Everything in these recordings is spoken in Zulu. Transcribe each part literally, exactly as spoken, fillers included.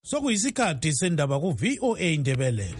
Sokuyisikhathi sendaba ku V O A Indebele.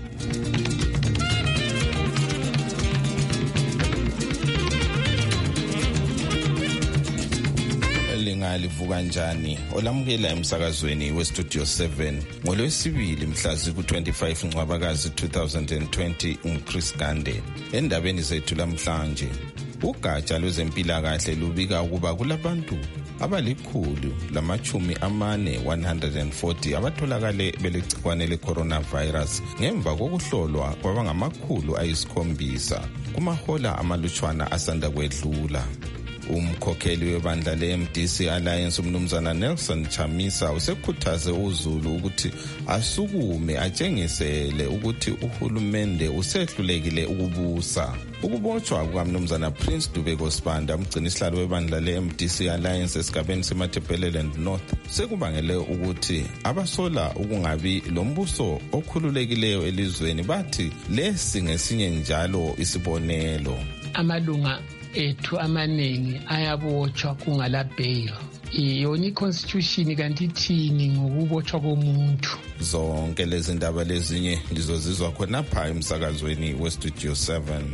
Lingalivuka njani olamukela emsakazweni we Studio seven ngolwesibili mhla ziku twenty-five Ncwabakazi two thousand twenty uChris Gande. Endabeni zethu lamhlanje, ugatsha lwezempilakahle lubika ukuba kulabantu abalikhulu lamachumi amane one hundred forty abatholakale belegcikwane le-coronavirus ngemva kokuhlolwa kwabangamakhulu ayisikhombisa kumahola amalutshwana asanda kwedlula. Umkhokheli webandla le-M D C Alliance umnumzana Nelson Chamisa usekhuthaze uZulu ukuthi asukume atshengisele ukuthi uhulumende usehlulekile ukubusa. Ukubotshwa kukamnumzana Prince Dubeko Sibanda umgcinisihlalo webandla le-M D C Alliance esigabeni seMatabeleland North sekubangele ukuthi abasola ukungabi lombuso okhululekileyo elizweni bathi lesi ngesinye njalo isibonelo. Amalunga ethu amaningi ayabotshwa kungala bail. Iyona iconstitution kanti ithini ngokubotshwa komuntu. Zonke lezi ndaba lezinye lizozizwa khonapha emsakazweni we Studio seven.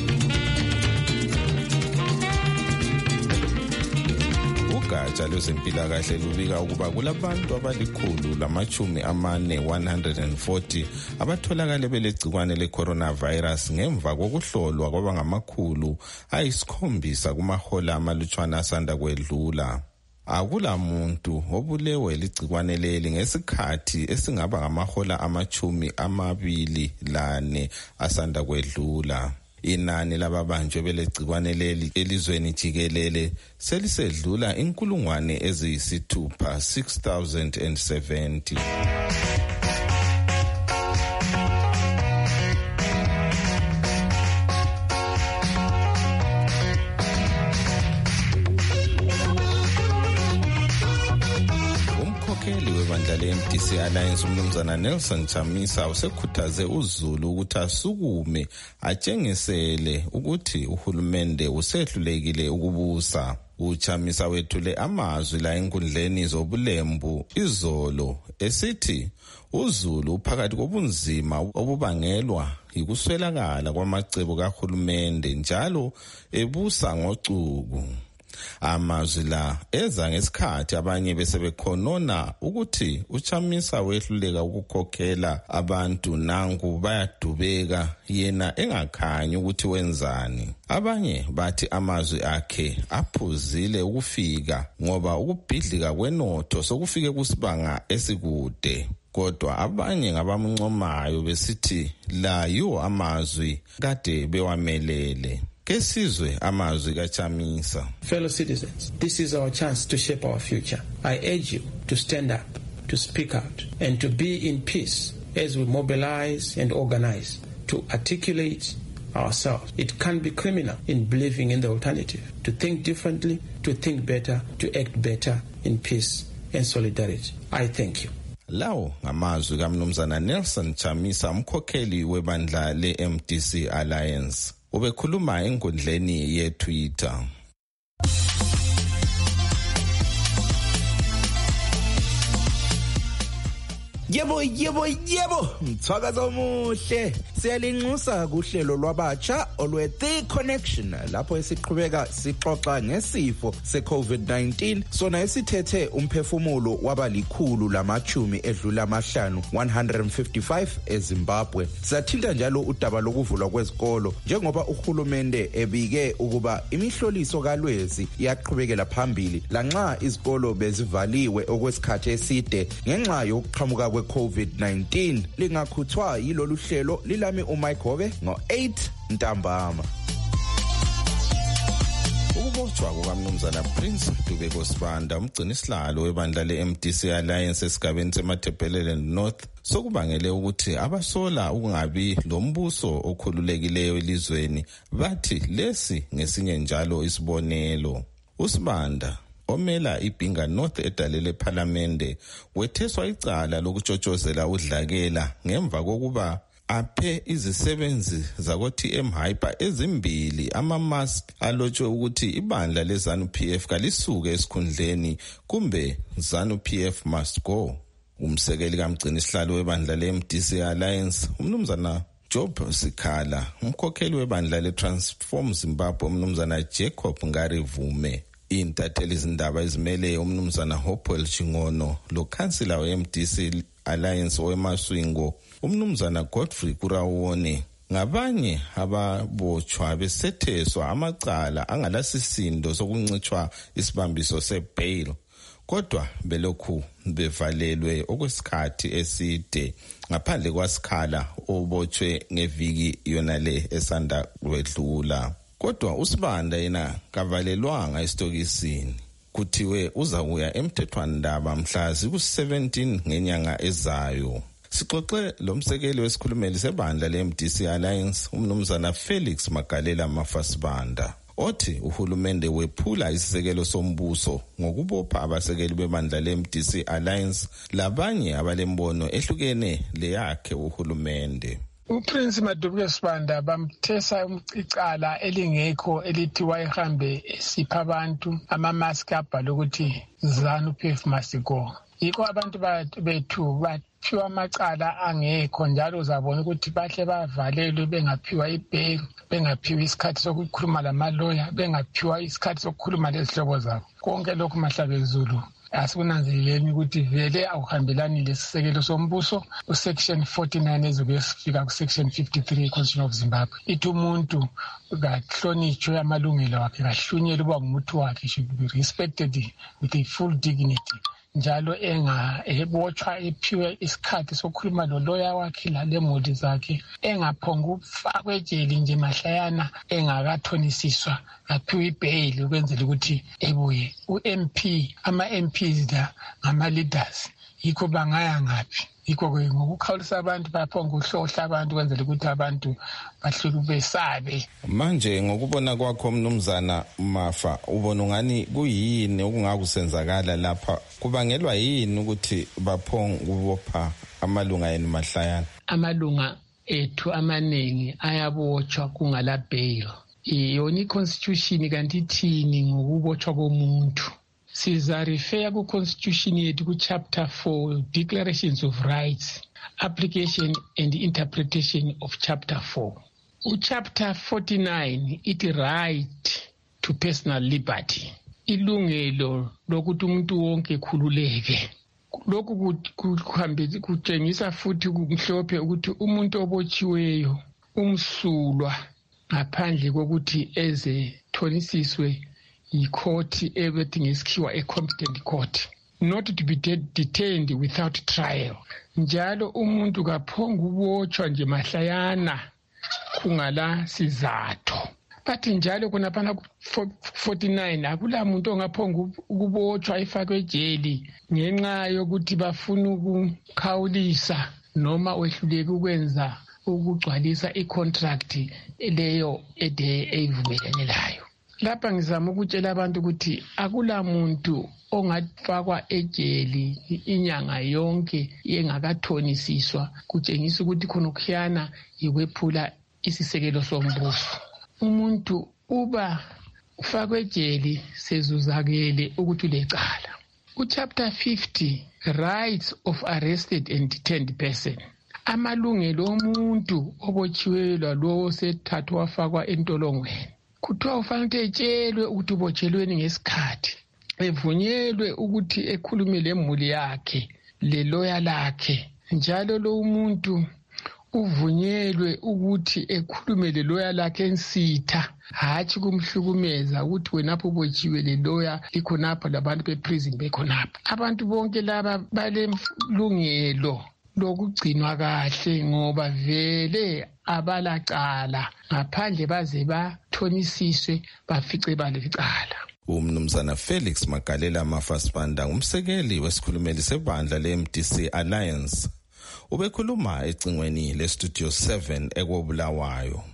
Ugatsha lwezempilakahle lubika ukuba kulabantu abalikhulu lamachumi amane one hundred forty abatholakale belegcikwane le-coronavirus ngemva kokuhlolwa kwabangamakhulu ayisikhombisa kumahola amalutshwana asanda kwedlula. Akula muntu obulewe ligcikwane leli ngesikhathi esingaba ngamahola amachumi amabili lane asanda kwedlula. Inani lababanjwe belegcikwane leli elizweni jikelele selisedlula inkulungwane eziyisithupha six thousand seventy. Umkhokheli webandla le-M D C Alliance umnumzana Nelson Chamisa usekhuthaze uZulu ukuthi asukume atshengisele ukuthi uhulumende usehlulekile ukubusa. UChamisa wethule amazwi la enkundleni zobulembu izolo esithi uZulu phakathi kobunzima obubangelwa yikuswelakala kwamacebo kahulumende njalo ebusa ngocuku. Amazwi la eza ngesikhathi abanye besebekhonona ukuthi uChamisa wehluleka ukukhokhela abantu nangu bayadubeka yena engakhanyi ukuthi wenzani. Abanye bathi amazwi akhe aphuzile ukufika ngoba ukubhidlika kwenotho sokufike kusibanga esikude. Kodwa abanye ngabamncomayo besithi la yiwo amazwi kade bewamelele. Kesizwe amazwi kaChamisa. Fellow citizens, this is our chance to shape our future. I urge you to stand up, to speak out, and to be in peace as we mobilize and organize to articulate ourselves. It can't be criminal in believing in the alternative, to think differently, to think better, to act better in peace and solidarity. I thank you. Lawo ngamazwi kamnumzana Nelson Chamisa umkhokheli webandla le-M D C Alliance. Ubekhuluma enkundleni ye-Twitter. Yebo yebo yebo mthakazo omuhle siyalinxusa kuhlelo lwabatsha olwe The Connection lapho esiqhubeka sixoxa ngesifo se-COVID nineteen sona esithethe umphefumulo wabalikhulu lamachumi edlula amahlanu one hundred fifty-five eZimbabwe. Sathinta njalo udaba lokuvulwa kwezikolo njengoba uhulumende ebike ukuba imihloliso kalwezi iyaqhubekela phambili lanxa izikolo bezivaliwe okwesikhathi eside ngenxa yokuqhamuka kwe COVID nineteen. Lingakhuthwa yilolu hlelo lilami uMike Hobe ngo eight ntambama. Ukubotshwa kukamnumzana Prince Dubeko Sibanda umgcinisihlalo webandla le-M D C Alliance esigabeni seMatabeleland North sokubangele ukuthi abasola ukungabi lombuso okhululekileyo elizweni bathi lesi ngesinye njalo isibonelo. uSibanda omela iBhinga North edalele parliamente wetheswa icala lokutshotshozela udlakela ngemva kokuba aphe izisebenzi zako-T M Hyper ezimbili ama-mask alotshwe ukuthi ibandla le-ZANU P F kalisuke esikhundleni kumbe ZANU P F must go. Umsekeli kamgcini isihlalo webandla le-M D C Alliance umnumzana Job Sikhala, umkhokheli webandla le-Transform Zimbabwe umnumzana Jacob Ngarivume, intatheli izindaba ezimele umnumzana Hopewell Chingono, lo khansila we-M D C Alliance weMaswingo umnumzana Godfrey Kurawone, ngabanye ababotshwa besetheswa amacala angalasisindo sokuncitshwa isibambiso sebail, kodwa belokhu bevalelwe okwesikhathi eside ngaphandle kwasikhala obotshwe ngeviki yonale esanda kwedlula. Kodwa uSibanda yena kavalelwanga esitokisini, kuthiwe uzakuya emthethwandaba mhla ziku-seventeen ngenyanga ezayo. Sixoxe lo msekeli wesikhulumeli sebandla le-M D C Alliance umnumzana Felix Magalela Mafasibanda, othi uhulumende wephula isisekelo sombuso ngokubopha abasekeli bebandla le-M D C Alliance labanye abalembono ehlukene leyakhe uhulumende. UPrince Madubuke Sibanda bamthesa icala elingekho elithi wayehambe esipha abantu amamaski abhalwe ukuthi ZANU P F must go. Yikho abantu bethu baphiwa amacala angekho, njalo uzabona ukuthi bahle bavalelwe bengaphiwa ibail, bengaphiwa isikhathi sokukhuluma lamaloya, bengaphiwa isikhathi sokukhuluma lezihlobo zabo. Konke lokhu Mahlabezulu asikunanzeleleni ukuthi vele awuhambelani lesisekelo sombuso. Usection forty-nine ezokuyofika kusection fifty-three Constitution of Zimbabwe ithi umuntu kahlonitshwe amalungelo akhe, kahlunyelwe uba ngumuntu wakhe, should be respected with a full dignity, njalo enga ebotshwa ephiwe isikhathi sokukhuluma loloya wakhe lalemuli zakhe, engaphonga ukufakwa ejele nje mahlayana engakathonisiswa, aphiwe ibail ukwenzela ukuthi ebuye. U-M P ama-M Ps la ngama-leaders yikho bangaya ngaphi, yikho ngokukhawulisa abantu baphonga uhlohla abantu kwenzela ukuthi abantu bahlule besabe. Manje ngokubona kwakho mnumzana Mafa, ubona ngani kuyini okungakusenzakala lapha? Kubangelwa yini ukuthi baphonga ukubopha amalunga enu mahlayana? Amalunga ethu amaningi ayabotshwa kungala bail. Yona i-constitution kanti ithini ngokubotshwa komuntu? Siza refer ku constitution yethu ku chapter four, declarations of rights, application and interpretation of chapter four. U chapter forty-nine it right to personal liberty, ilungelo lokuthi umuntu wonke khululeke. Lokhu kuhambe kutshengisa futhi kumhlophe ukuthi umuntu obotshiweyo umsulwa ngaphandle kokuthi eze thonisiswe yicourt ebethi ngesikhiwa a competent court, not to be detained without trial. Njalo umuntu kaphonga ubotshwa nje mahlayana kungala sizathu. Bathi njalo kunaphana forty-nine akula muntu ongaphonga ukubotshwa ifakwe ejele ngenxa yokuthi bafuna ukukhawulisa noma wehluleke ukwenza ukugcwalisa i-contract leyo ede eyivumelane layo. Lapha ngizama ukutshela abantu ukuthi akula muntu ongafakwa ejele inyanga yonke yengakathonisiswa, kutshengisa ukuthi khona ukukhiyana yikwephula isisekelo sombuso. Umuntu uba ufakwe ejele sezuzakele ukuthi ulecala. Ku-chapter fifty, rights of arrested and detained person, amalungelo omuntu obotshiweyo lalowo sethathwa wafakwa entolongweni. Kuthiwa ufanele etshelwe ukuthi ubotshelweni ngesikhathi, evunyelwe ukuthi ekhulume lemuli yakhe leloya lakhe, njalo lo umuntu uvunyelwe ukuthi ekhulume leloya lakhe ensitha, hatshi kumhlukumeza ukuthi wenapho ubotshiwe leloya likhonapha labantu beprison bekhonapha. Abantu bonke laba balelungelo lokugcinwa kahle ngoba vele abalacala ngaphandle baze bathonisiswe bafice balecala. Umnumzana Felix Magalela Mafasibanda umsekeli wesikhulumeli sebandla le-M D C Alliance ubekhuluma ecingweni le-Studio seven ekobulawayo.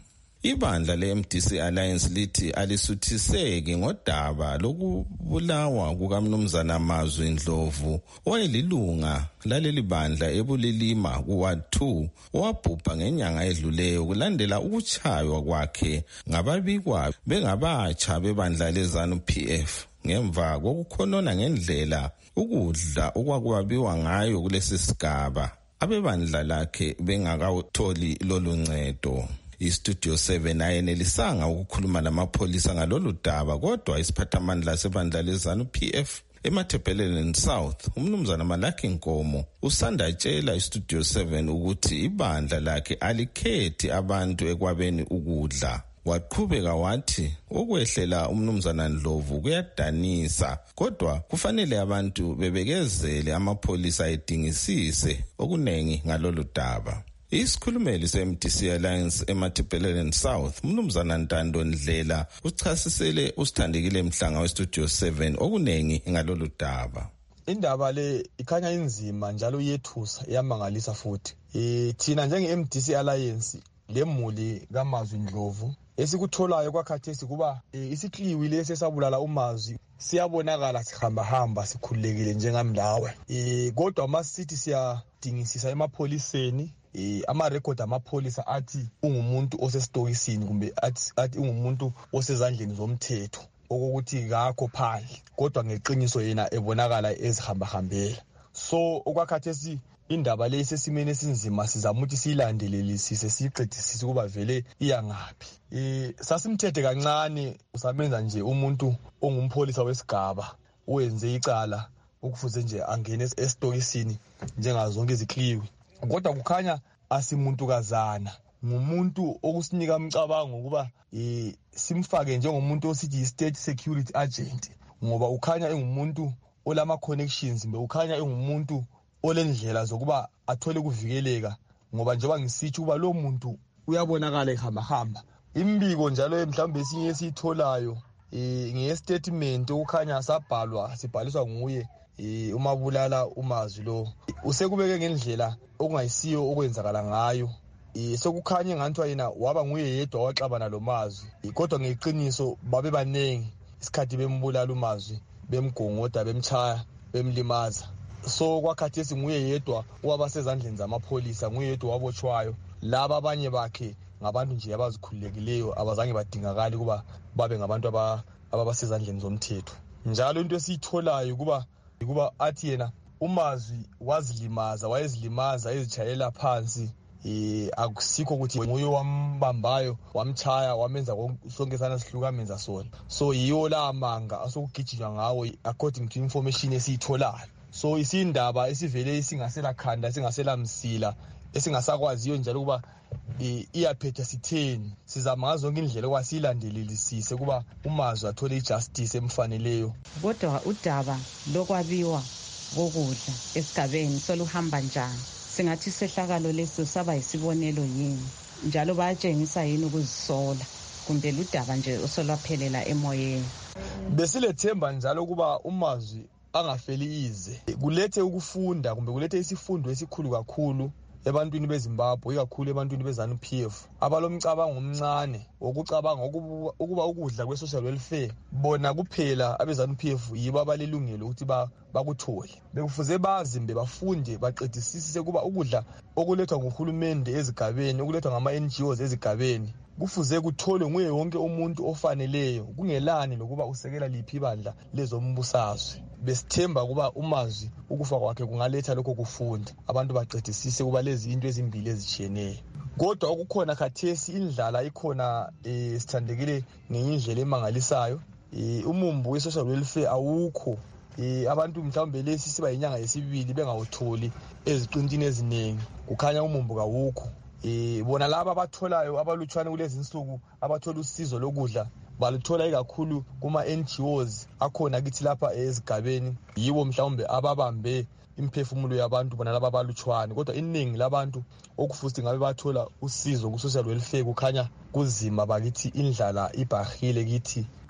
Ibandla le-M D C Alliance lithi alisuthiseki ngodaba lokubulawa kukaMnumzana Mazwi Ndlovu owayelilunga laleli bandla eBulilima kuWard two owabhubha ngenyanga edluleyo kulandela ukuchaywa kwakhe ngababikwa bengabatsha bebandla leZANU P F ngemva kokukhonona ngendlela ukudla okwakwabiwa ngayo kulesi sigaba abebandla lakhe bengakatholi lolu ncedo. iStudio seven ayenelisanga ukukhuluma lamapholisa ngalolu daba kodwa isiphathamandla sebandla leZANU P F eMathebheleni South umnumzana Malaki Nkomo usanda tshela iStudio seven ukuthi ibandla lakhe alikhethi abantu ekwabeni ukudla. Waqhubeka wathi ukwehlela umnumzana Ndlovu kuyadanisa kodwa kufanele abantu bebekezele amapholisa edingisise okunengi ngalolu daba. Isikhulumeli se-M D C Alliance eMathebheleni South umnumzana Ntando Ndlela uchasisele usithandekile Mhlanga weStudio seven okunengi ngalolu daba. Indaba le ikhanya inzima njalo yethusa iyamangalisa futhi. Eh thina njenge-M D C Alliance lemuli kaMazwi Ndlovu esikutholayo kwakhathesi kuba e, isikliwi lesi esabulala uMazwi siyabonakala sihamba hamba sikhululekile njengamlawe. Eh kodwa masithi siyadingisisa emapholiseni eh ama record amapholisa athi ungumuntu osesitokisini kumbe athi athi ungumuntu osezandleni zomthetho okokuthi ngakho phandle kodwa ngeqiniso yena ebonakala ezihamba hambela. So okwakhathesi indaba le sesimene esinzima sizama ukuthi siyilandelelisise siqedisise kuba vele iyangaphi. Eh sasimthethe kancane usamenza nje umuntu ongumpholisa wesigaba uwenze icala ukufuze nje angene esitokisini njengazo zonke izikliwi. Kodwa kukhanya asimuntu kazana ngumuntu okusinika umcabango kuba eh simfake njengomuntu osithi state security agent ngoba ukhanya engumuntu olama connections mbe ukhanya engumuntu olendlela zokuba athole kuvikeleka ngoba njengoba ngisithi kuba lo muntu uyabonakala ehamba hamba. Imbiko njalo mhlawumbe esinye esitholayo eh ngestatement okukhanya sabhalwa sibhaliswa nguye eh uMabulala uMazwi lo usekubeke ngendlela okungayisiyo okwenzakala ngayo. Eh sokukhanye ngantwa yena waba nguye yedwa waxabana lo Mazwi kodwa ngeqiniso babe banengi isikhathi bembulala uMazwi bemgongoda bemchaya bemlimaza. So kwakhathesi nguye yedwa owabasezandleni zamapholisa nguye yedwa wabotshwayo. Laba abanye bakhe ngabantu nje abazikhululekileyo abazange badingakali kuba babe ngabantu ababasezandleni zomthetho. Njalo into esitholayo kuba kuba athi yena uMazwi wazilimaza wayezilimaza ezichayela phansi eh akusikho ukuthi nguye wambambayo wamchaya wamenza sonke sana sihluka menza sona. So yiyo la manga asokugijinwa ngawo according to information esitholayo. So isindaba esivele isingasela khanda singasela msila esingasakwaziyo njalo kuba iyaphetha sitheni sizama ngazo zonke indlela kwasilandelelisise kuba uMazwi athole ijustice emfaneleyo. Kodwa udaba lokwabiwa kokudla esigabeni soluhamba njani singathi sehlakalo leso saba isibonelo yini njalo bayatshengisa yini ukuzisola kumbe ludaba nje osolwaphelela emoyeni. Besilethemba njalo kuba uMazwi angafeli ize kulethe ukufunda kumbe kulethe isifundo esikhulu kakhulu ebantwini beZimbabwe ikakhulu ebantwini beZANU P F abalomcabango omncane wokucabanga ukuba ukudla kweSocial Welfare bona kuphela abeZANU P F yibo abalelungelo ukuthi bakuthole. Bekufuze bazi mbe bafunde baqedisise kuba ukudla okulethwa nguhulumende ezigabeni okulethwa ngama N G Os ezigabeni kufuze kutholwe nguye wonke umuntu ofaneleyo kungelani nokuba usekela liphi ibandla lezombusazwe. Besithemba kuba uMazwi ukufa kwakhe kungaletha lokho kufunda abantu baqedisise kuba lezi into ezimbili ezitshiyeneyo. Kodwa okukhona khathesi indlala ikhona eh sithandekile ngendlela emangalisayo. Eh umumbu weSocial Welfare awukho. Eh abantu mhlawumbe lesi siba inyanga yesibili bengawutholi eziqintini eziningi kukhanya umumbu kawukho. Eh bona laba abatholayo abalutshwane kulezi insuku abathola usizo lokudla baluthola ikakhulu kuma N G Os akhona kithi lapha ezigabeni yiwo mhlawumbe ababambe imphefumulo yabantu bona laba balutshwane kodwa iningi labantu okufuthi ngabe bathola usizo ku Social Welfare kukhanya kuzima bakithi indlala ibhahile kithi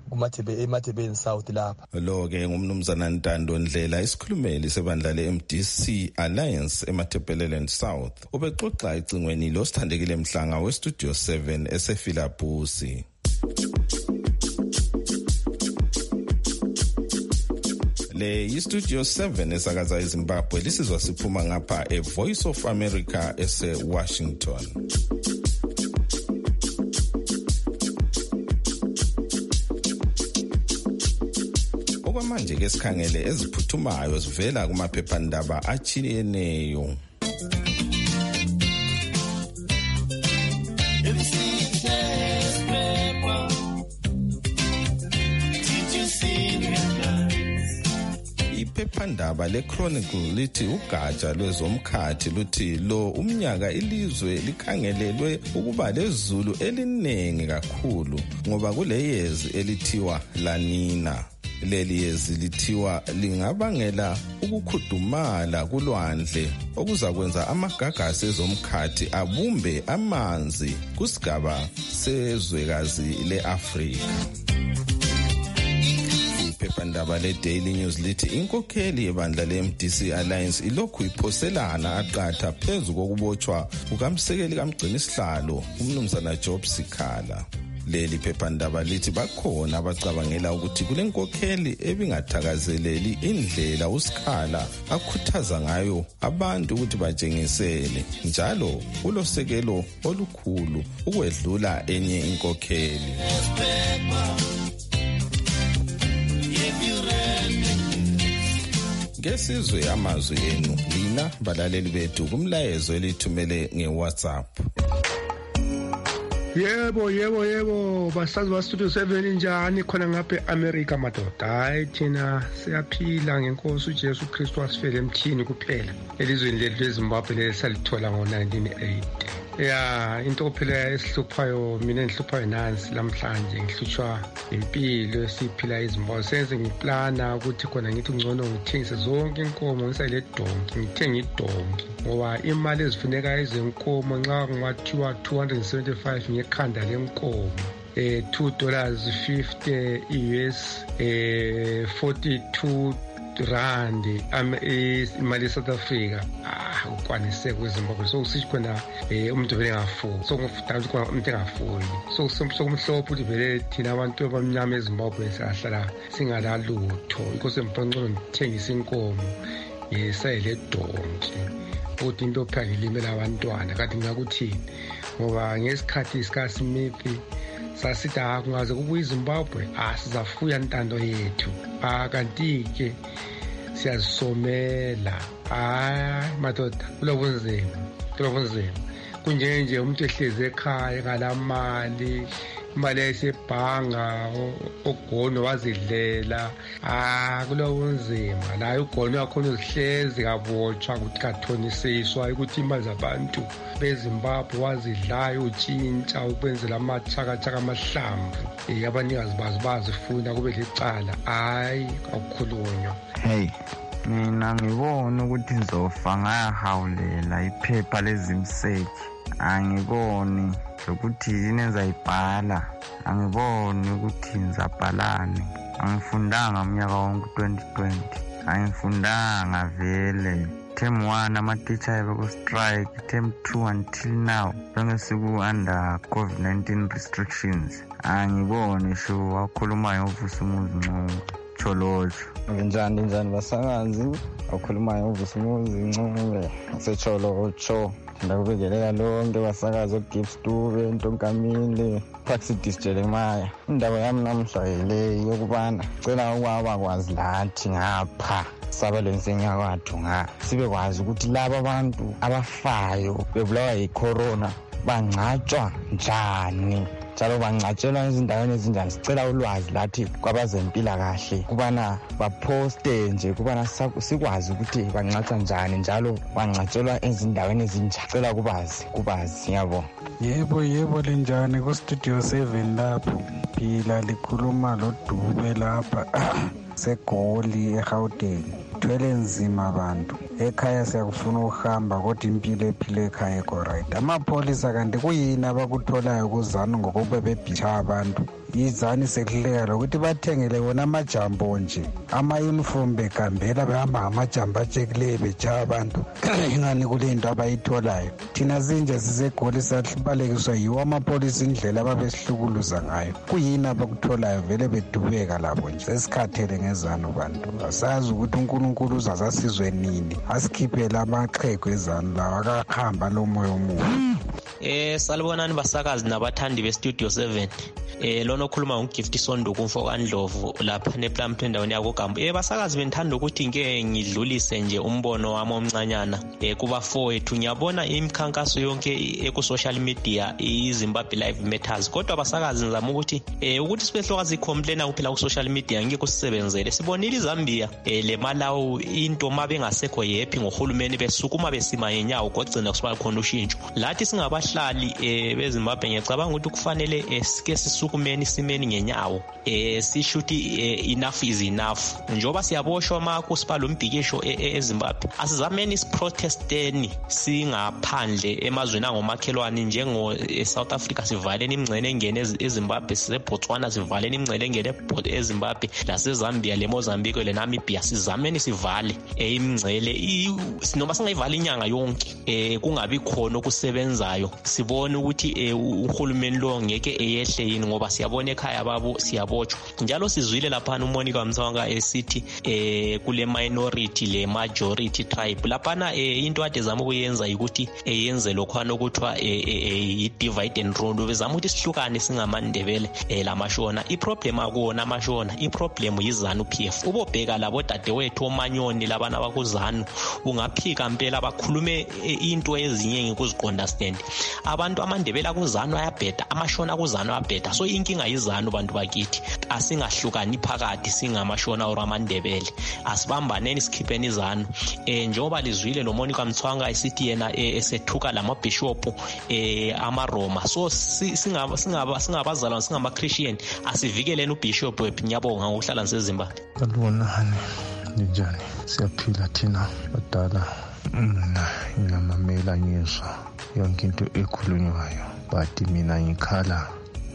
kumathebe emathebeni south lapha. Lo ke ngumnumzana Ntando Ndlela isikhulumeli sebandla le-M D C Alliance eMathebeleland South. Ubexoxa icingweni lo Sithandekile Mhlanga we-Studio seven eseFilabusi. Le yi-Studio seven esakaza eZimbabwe lisizwa siphuma ngapha e-Voice of America ese-Washington. Okwamanje ke sikhangele eziphuthumayo zivela kumaphephandaba achiyeneyo. Iphephandaba le-Chronicle lithi ugatsha lwezomkhathi luthi lo umnyaka ilizwe likhangelelwe ukuba lezulu eliningi kakhulu ngoba kuleyezi elithiwa La Nina. Leli yezi lithiwa lingabangela ukukhudumala kulwandle okuzakwenza amagagasi ezomkhathi abumbe amanzi kusigaba sezwekazi le-Afrika. Iphephandaba le-Daily News lithi inkokheli yebandla le-M D C Alliance ilokhu iphoselana aqatha phezu kokubotshwa kukamsekeli kamgcinisihlalo umnumzana Job Sikhala. Leli phephandaba lithi bakhona abacabangela ukuthi kule nkokheli ebingathakazeleli indlela uSikhala akhuthaza ngayo abantu ukuthi batshengisele njalo ulosekelo olukhulu ukwedlula enye inkokheli. Ngesizwe amazwi enu lina balaleli bethu kumlayezo elithumele ngeWhatsApp. Yebo yebo yebo basazi ba Studio seven njani khona ngapha eAmerica madoda. Hayi thina siyaphila ngenkosi uJesu Kristu wasifela emthini kuphela. Elizweni lethu leZimbabwe lesalithola ngo nineteen eighty. Ya into phela esihluphayo mina engihluphayo nansi lamhlanje ngihlutshwa impilo esiphila eZimbabwe. Senze ngiplana ukuthi khona ngithi ngcono ngithengise zonke inkomo ngisayile donki ngithenga idonki ngoba imali ezifuneka ezenkomo nxa kungathiwa two hundred seventy-five ngekhanda lenkomo eh two dollars fifty U S eh forty-two rand imali South Africa ah ukwanise kweZimbabwe so sithi khona eh umuntu vele ngafuyi so ngifunda ukuthi khona umuntu engafuyi so sokumhlophe ukuthi vele thina abantu abamnyama eZimbabwe siyahlala singalalutho inkosi emponqolo ngithengisa inkomo yesayile donki ukuthi into phela ngilimela abantwana kanti ngakuthini ngoba ngesikhathi sikaSmith sasithi akungaze kubuya eZimbabwe asizafuya intando yethu akanti ke siyazisomela hayi madoda kulobunzima kulobunzima kunje nje umuntu ehleze ekhaya ngalamali imali esebhanga ogono wazidlela ah kulobunzima la ugono yakho uzihlezi kabotshwa ukuthi kathonisiswa ukuthi imali zabantu beZimbabwe wazidlayo utshintsha ukwenzela amachakachaka amahlamvu abanikazi bazo bazifuna kube lecala hayi akukhulunywa. Hey mina ngibona ukuthi ngizofa ngayahawulela iphepha lezimseki angiboni ukuthi yini engizayibhala angiboni ukuthi ngizabhalani angifundanga umnyaka wonke twenty twenty angifundanga vele term one ama-teacher beku-strike term two until now sonke siku-under COVID nineteen restrictions angiboni sho wakhulumayo uvusa umuzi Ncube Cholocho njani njani basakazi wakhulumayo uvusa umuzi Ncube secholocho ndakubekelela lonke basakazi oGibbs Dube Ntonkamile Praxis Jeremiah indaba yami namhla ile yokubana cela ukwaba kwazi lathi ngapha sabelweni senyakatho nga sibe kwazi ukuthi laba abantu abafayo bebulawa yicorona bangcatshwa njani njalo bangcatshelwa ezindaweni ezinjani sicela ulwazi lathi kwabazempilakahle kubana baposte nje kubana sikwazi ukuthi bangcatshwa njani njalo bangcatshelwa ezindaweni ezinjani cela kubazi kubazi yabo. Yebo yebo linjani ku Studio seven lapho phila likhuluma lo Dube lapha seGoli eGauteng thwele nzima abantu ekhaya siyakufuna ukuhamba kodwa impilo ephile ekhaya ko right amapholisa kanti kuyini abakutholayo kuzana ngokuba bebhisha abantu yizani sekuleka lokuthi bathengele wona amajambo nje ama-uniform begambela behamba ngamajambo atshekileyo bejaya abantu ingani kule nto abayitholayo. Thina zinje siseGoli sabalekiswa yiwo amapolisi indlela ababesihlukuluza ngayo. Kuyini abakutholayo vele bedubeka labo nje. Sesikhathele ngezanu bantu. Asazi ukuthi uNkulunkulu uzasasizwe nini. Asikhiphela amaxhego ezanu lawa akahamba lo moya omubi. Eh salibonani basakazi nabathandi beStudio seven. Eh lona okhuluma ngoGift Sonduku umfokandlovu lapha nePlum endaweni yakoGambo. Eh basakazi benithanda ukuthi ngeke ngidlulise nje umbono wami omncanyana eh kuba fowethu. Ngiyabona imikhankaso yonke eku social media iZimbabwe Live Matters, kodwa basakazi ngizama ukuthi eh ukuthi sibehlokazi complaina kuphela ku social media ngeke kusebenzele. Sibonile iZambia eh le Malawi into mabe ngasekho happy ngohulumeni besukuma besima yenyawo kugcina kusiba khona ushintsho. Lathi singabahlali eh beZimbabwe ngiyacabanga ukuthi kufanele esike sisukumeni simeni ngenyawo eh sishuthi enough is enough. Njoba siyaboshwa makusiphala umbhikisho eZimbabwe, asizameni isiprotesteni singaphandle emazweni angomakhelwane njengo South Africa sivaleni imingcele engene eZimbabwe, siseBotswana sivaleni imingcele engene eZimbabwe, laseZambia leMozambique leNamibia sizameni sivale imingcele noma singayivali inyanga yonke eh kungabi khona okusebenzayo. Sibone ukuthi uhulumeni lo ngeke eyehle yini ngoba siyabona ekhaya babo siyabotshwa. Njalo sizwile lapha uMonica Msawanga esithi eh kule minority le majority tribe lapha eh into ade zama ukuyenza ukuthi eyenze lokhwana okuthiwa i divide and rule, bezama ukuthi sihlukane singamandebele eh lamashona. Iproblem akuona amashona, iproblem yizanu P F. Ubobheka labo dadewethu omanyoni labana bakuzanu ungaphika impela bakhulume into ezinye ngikuziqonda stand. Abantu amandebela kuzanu ayabheda, amashona kuzanu ayabheda. So inkinga yizanu bantu bakithi, asingahlukani phakathi singamashona or amandebele, asibambaneni sikhipheni izanu. Eh njengoba lizwile lo Monica Mthwanga isithi yena esethuka lamabishop eh amaRoma. So singaba singaba singabazalwana singama Christian asivikeleni ubishop wethu. Ngiyabonga ngokuhlala naseZimbabwe. Salibonani njani, siyaphila thina badala. Mina ngiyamamela ngizwa yonke into ekhulunywayo, but mina ngikhala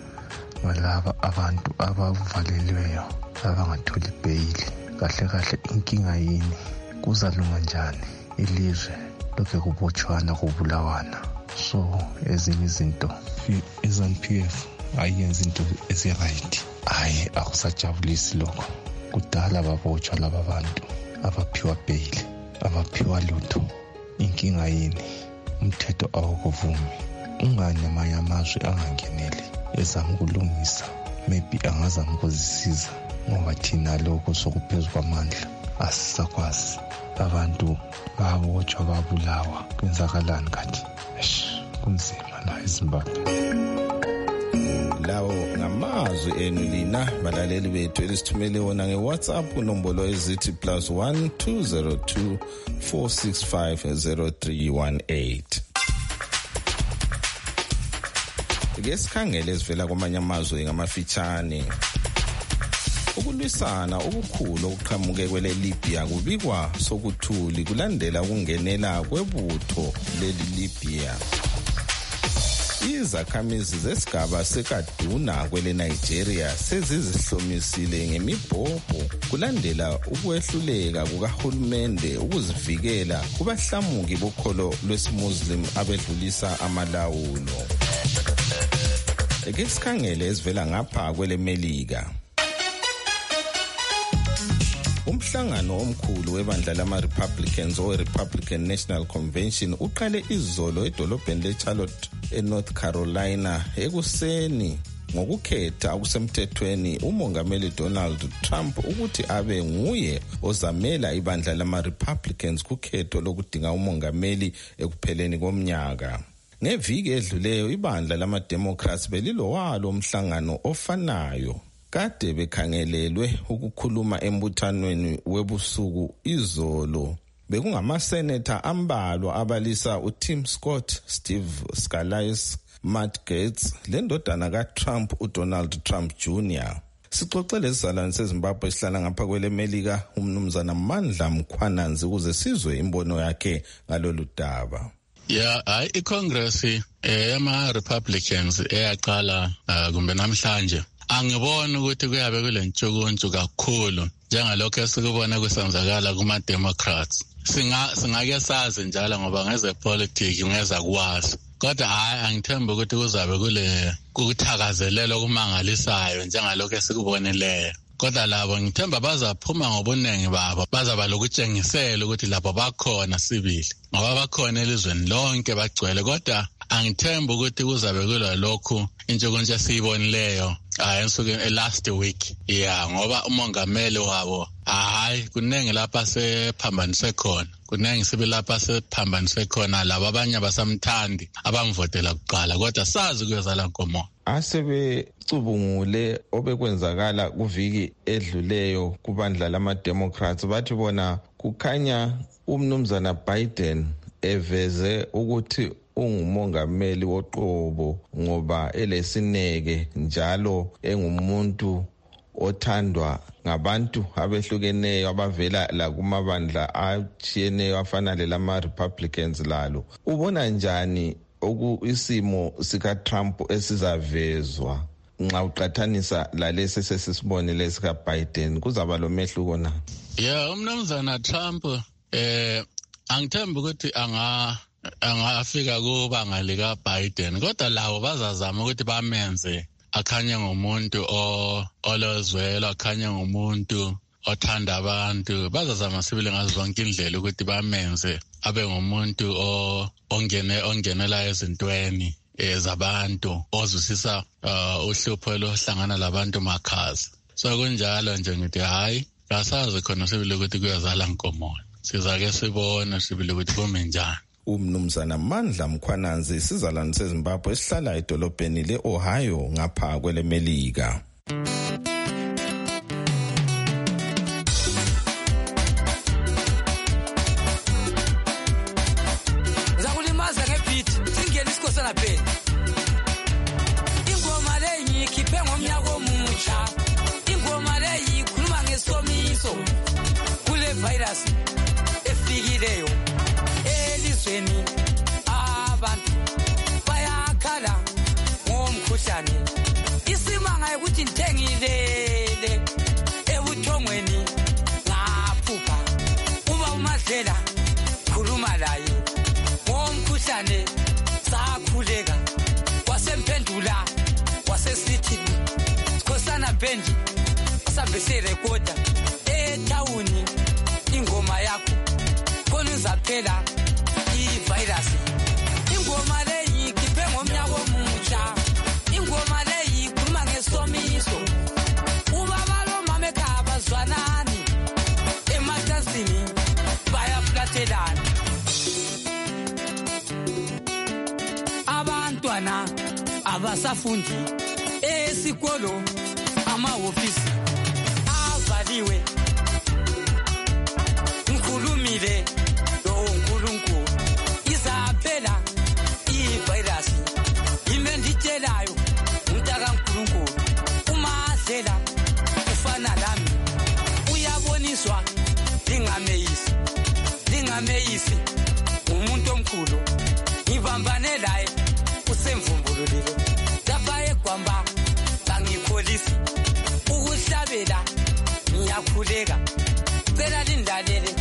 ngalaba abantu abavalelweyo abangatholi bail. Kahle kahle inkinga yini? Kuzalunga njani ilizwe lokho kubotshwana kubulawana? So ezinye izinto iZanu P F ayenza into eziright. Hayi akusajabulisi lokho. Kudala babotshwa laba bantu abaphiwa bail, abaphiwa lutho. Inkinga yini? Umthetho awukuvumi. Ungani amanye amazwe angangeneli ezama ukulungisa? Maybe angazama ukuzisiza ngoba thina lokho sokuphezu kwamandla asisakwazi. Abantu babotshwa babulawa, kwenzakalani kathi? Eish, kunzima la eZimbabwe. Lawo ngamazwi enu lina balaleli bethu elisithumele wona ngeWhatsApp unombolo ezithi plus one two zero two four six five zero three one eight. Ke sikhangele sivela kwamanye amazwe ngamafitshane. Ukulwisana okukhulu okuqhamuke kwele Libya kubikwa sokuthuli kulandela ukungenela kwebutho leli Libya. Izakhamizi zesigaba seKaduna kwele Nigeria sezizihlomisile ngemibhobho kulandela ukwehluleka kukahulumende ukuzivikela kubahlamuki bokholo lwesimuslim abedlulisa amalawulo. Eke sikhangele esivela ngapha kwele Melika. Umhlangano omkhulu webandla lama-Republicans owe-Republican National Convention uqale izolo edolobheni leCharlotte eNorth Carolina ekuseni ngokukhetha okusemthethweni umongameli Donald Trump ukuthi abe nguye ozamela ibandla lama-Republicans kukhetho lokudinga umongameli ekupheleni komnyaka. Ngeviki edluleyo ibandla lama-Democrats belilowalo umhlangano ofanayo. Kade bekhangelelwe ukukhuluma embuthanweni webusuku izolo. Bekungama-senator ambalwa abalisa uTim Scott, Steve Scalise, Matt Gaetz, lendodana kaTrump uDonald Trump Junior Sixoxele izizalwane seZimbabwe esihlala ngapha kwele Melika umnumzana Mandla Mkhwananzi ukuze sizwe imbono yakhe ngalolu daba. Yeah, I iCongress eh ama Republicans eyaqala kumbe namhlanje angiboni ukuthi kuyabe kulentshukuntshu kakhulu njengalokho esikubona kusenzakala kuma-Democrats. Singa singake sazi njalo ngoba ngeze politics ngeza kwazi. Kodwa hayi angithemba ukuthi kuzabe kule ukuthakazelela okumangalisayo njengalokho esikubonileyo. Kodwa labo ngithemba bazaphuma ngobunengi babo, bazaba lokutshengisela ukuthi lapho bakhona sibili. Ngoba bakhona elizweni lonke bagcwele, kodwa angithemba ukuthi kuzabe kula lokhu intshukuntsha siyibonileyo ensukwini last week. Yeah, ngoba umongameli wabo hayi kunengi lapha sephambanise khona. Kunengi sibe lapha sephambanise khona labo abanye basamthandi abamvotela kuqala, kodwa sazi kuyozala nkomo. Asebecubungule obekwenzakala kuviki edluleyo kubandla lama-Democrats, bathi bona kukhanya umnumzana Biden eveze ukuthi ungumongameli woqobo ngoba elesineke njalo engumuntu othandwa ngabantu abehlukeneyo abavela la kumabandla achiyeneyo afana lelama-Republicans lalo. Ubona njani oku isimo sika Trump esizavezwa nxa uqathanisa lalesi sesisibonile sika Biden? Kuzaba lo mehluko na? Yeah, umnumzana Trump eh angithemba ukuthi anga angafika kubanga lika Biden, kodwa lawo bazazama ukuthi bamenze akhanye ngomuntu olozwela, akhanye ngomuntu othanda abantu. Bazazama sibile ngazo zonke indlela ukuthi bamenze abe ngumuntu ongene ongenela ezintweni ezabantu, ozwisisa uhlupho lohlangana labantu makhazi. So kunjalo nje ngithi hayi kasazi khona sibile ukuthi kuyazala nkomo. Sizake sibone sibile ukuthi kome njani. Umnumzana Mandla Mkhwananzi, isizalwane seZimbabwe esihlala edolobheni le-Ohio ngapha kwelemelika. Zakulimaza ngebeat singena isikhosana phela. Ingoma leyi ikhiphe ngomnyaka omutsha. Ingoma leyi ikhuluma ngesomiso kule virus efikileyo. Elizweni abantu bayakhala ngomkhuhlane. Isimanga ukuthi ngithengilele ebuthongweni ngaphupha. Uma umadlela khuluma laye ngomkhuhlane sakhuleka. Wasemphendula wasesithi sikhosana band asabese recorder etawuni ingoma yakho khona izaphela i-virus. Ingoma leyi ikhiphe ngomnyaka omutsha. Ingoma leyi ikhuluma ngesomiso. Ubaba lomama ekhaya bazwanani ematasini bayaflathelana. Abantwana abasafundi esikolo, amahofisi avaliwe. Ngikhulumile lo uNkulunkulu izaphela i-virus. Yime nditshelayo umntaka uNkulunkulu umadlela ufana lami uyaboniswa lingameyisi lingameyisi umuntu omkhulu ngibambane laye usemvumbululile lapha eGwamba kangikholisi ukuhlabela ngiyakhuleka cela lindalele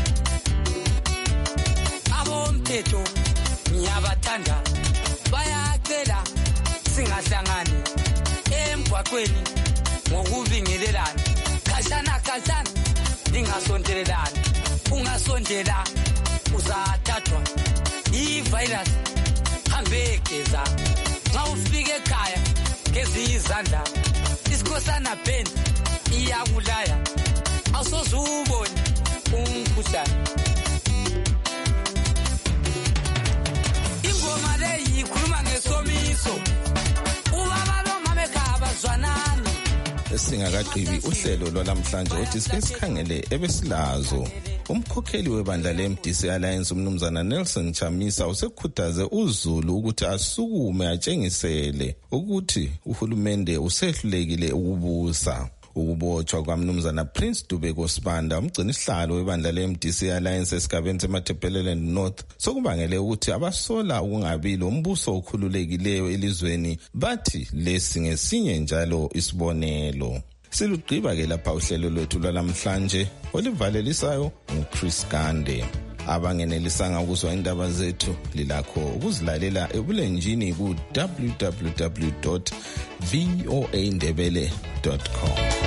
abomthetho ngiyabathanda bayacela singahlangani emgwaqweni ngokubingelelana khashana khashana ningasondelelani ungasondela uzathathwa i-virus hambe geza xa ufike ekhaya gezi izandla isikhosana band iyakulaya awusoze ubone umkhuhlane. Ingoma leyi ikhuluma ngesomiso. Ubaba lomama ekhaya bazwanani. Singakaqhibi uhlelo lwalamhlanje uthi sike sikhangele ebesilazo. Umkhokheli webandla le-M D C Alliance umnumzana Nelson Chamisa usekhuthaze uZulu ukuthi asukume atshengisele ukuthi uhulumende usehlulekile ukubusa. Ukubotshwa kwamnumzana Prince Dubeko Sibanda, umgcini sihlalo webandla le-M D C Alliance esigabeni seMatabeleland North, sokubangele ukuthi abasola ukungabi lombuso okhululekileyo elizweni bathi lesi ngesinye njalo isibonelo. Silugqiba ke lapha uhlelo lwethu lwalamhlanje olivalelisayo nguChris Gande. Abangenelisanga ukuzwa indaba zethu lilakho ukuzilalela ebulenjini ku w w w dot voa ndebele dot com.